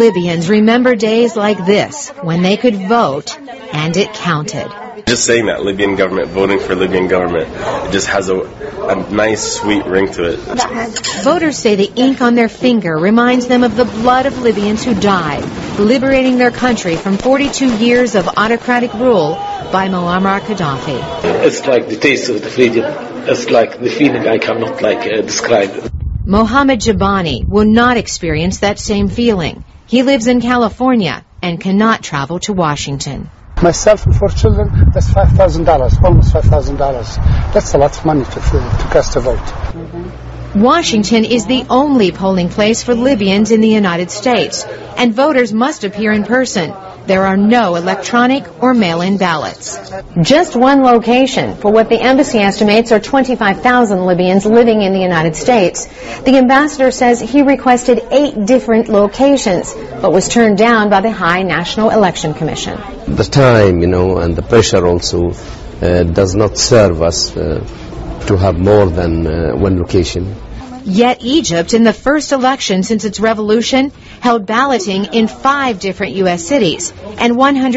Libyans remember days like this when they could vote and it counted. Just saying that Libyan government, voting for Libyan government, it just has a nice, sweet ring to it. Voters say the ink on their finger reminds them of the blood of Libyans who died, liberating their country from 42 years of autocratic rule by Muammar Gaddafi. It's like the taste of the freedom. It's like the feeling I cannot describe. Mohammed Jabani will not experience that same feeling. He lives in California and cannot travel to Washington. Myself and 4 children, that's $5,000, almost $5,000. That's a lot of money to cast a vote. Washington is the only polling place for Libyans in the United States, and voters must appear in person. There are no electronic or mail-in ballots. Just one location for what the embassy estimates are 25,000 Libyans living in the United States. The ambassador says he requested 8 different locations, but was turned down by the High National Election Commission. The time, and the pressure also does not serve us to have more than one location. Yet Egypt, in the first election since its revolution, held balloting in 5 different U.S. cities and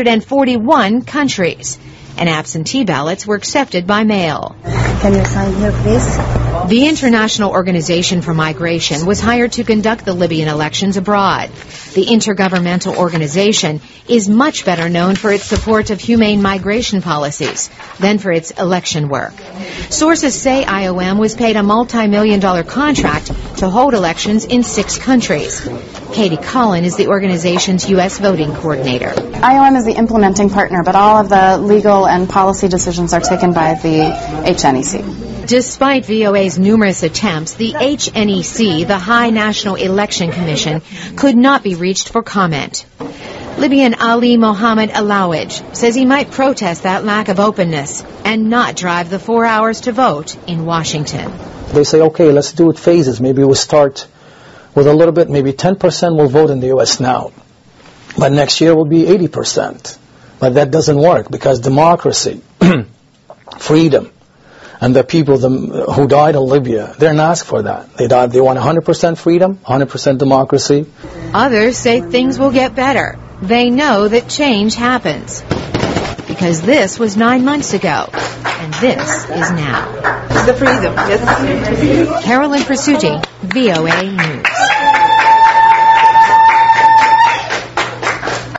141 countries. And absentee ballots were accepted by mail. Can you sign here, please? The International Organization for Migration was hired to conduct the Libyan elections abroad. The Intergovernmental Organization is much better known for its support of humane migration policies than for its election work. Sources say IOM was paid a multi-million-dollar contract to hold elections in 6 countries. Katie Cullen is the organization's U.S. voting coordinator. IOM is the implementing partner, but all of the legal and policy decisions are taken by the HNEC. Despite VOA's numerous attempts, the HNEC, the High National Election Commission, could not be reached for comment. Libyan Ali Mohammed Alawij says he might protest that lack of openness and not drive the 4 hours to vote in Washington. They say, okay, let's do it phases. Maybe we'll start with a little bit, maybe 10% will vote in the U.S. now. But next year will be 80%. But that doesn't work because democracy, freedom, and the people who died in Libya, they're not asked for that. They want 100% freedom, 100% democracy. Others say things will get better. They know that change happens. Because this was 9 months ago, and this is now. It's the freedom. Yes. Carolyn Presutti, VOA News.